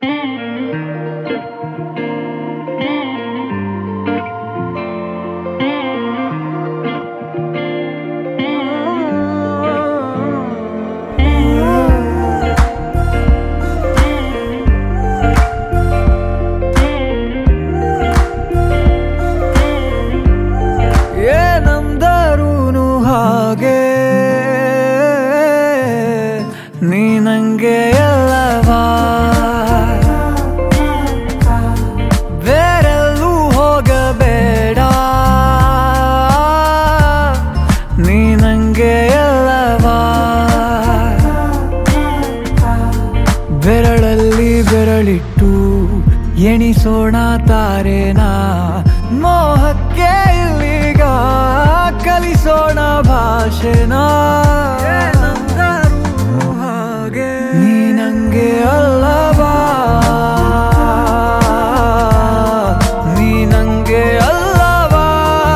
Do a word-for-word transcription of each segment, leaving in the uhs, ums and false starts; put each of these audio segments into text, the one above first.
ಏನಂದರೂನು ಹಾಗೆ ನೀ ನಂಗೆ ಎಲ್ಲವಾ, ಬೇರೆಲ್ಲೂ ಹೋಗಬೇಡ, ನೀ ನಂಗೆ ಎಲ್ಲವಾ. ಬೆರಳಲ್ಲಿ ಬೆರಳಿಟ್ಟು ಎಣಿಸೋಣ ತಾರೇನಾ, ಮೋಹಕ್ಕೆ ಇಲ್ಲಿಗ ಕಲಿಸೋಣ ಭಾಷೆನಾ. ಏನಂದರೂ ಹಾಗೆ ನೀ ನಂಗೆ ಅಲ್ಲವಾ, ನೀ ನಂಗೆ ಅಲ್ಲವಾ.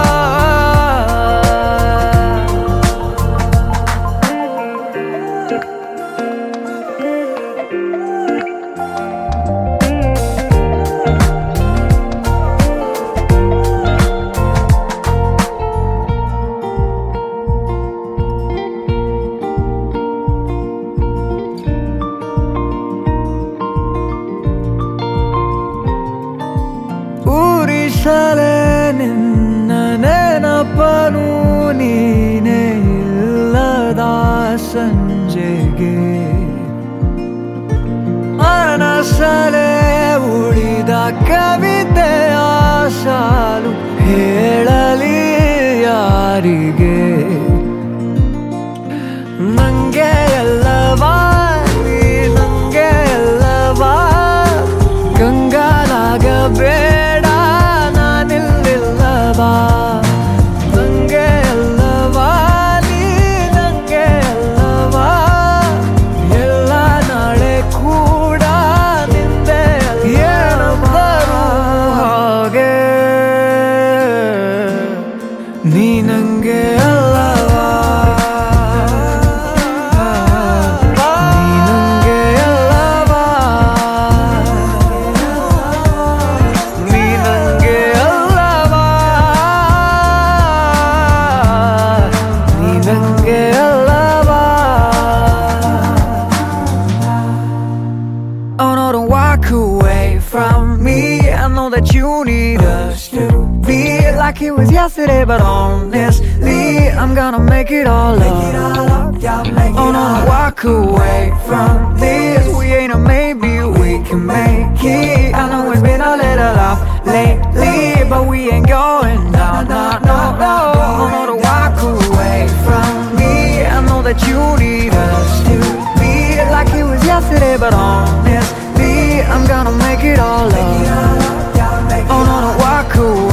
ಊರಿಸಲೇ ನಿನ್ನ ನೆನಪನು ನೀನೇ ಇಲ್ಲದ ಸಂಜೆಗೆ, ಮನಸಲೇ ಉಳಿದ ಕವಿತೆಯ ಸಾಲು ಹೇಳಲಿ ಯಾರಿಗೆ. ನಂಗೆ ಎಲ್ಲವಾ, ನೀ ನಂಗೆ ಎಲ್ಲವಾ, ಕಂಗಾಲಾಗಬೇಡ ನಾನಿಲ್ಲಿಲ್ಲವಾ. ನಂಗೆ ಎಲ್ಲವಾ, ನೀ ನಂಗೆ ಎಲ್ಲವಾ, ಎಲ್ಲ ನಾಳೆ ಕೂಡ ನಿಂದೆ ಏನಂದರೂ ಹಾಗೆ ನೀ ನಂಗೆ ಅಲ್ಲವಾ, ನೀ ನಂಗೆ ಅಲ್ಲವಾ, ನೀ ನಂಗೆ ಅಲ್ಲವಾ, ನೀ ನಂಗೆ ಅಲ್ಲವಾ. Oh no, don't walk away from me, I know that you need us to be like it was yesterday, but honestly I'm gonna make it all up. Oh no, don't walk away from this, we ain't a maybe, we can make it. I know it's been a little off lately, but we ain't going down, no, no, no. Oh no, don't walk away from me, I know that you need us to be like it was yesterday, but honestly I'm gonna make it all up. Oh no, don't walk away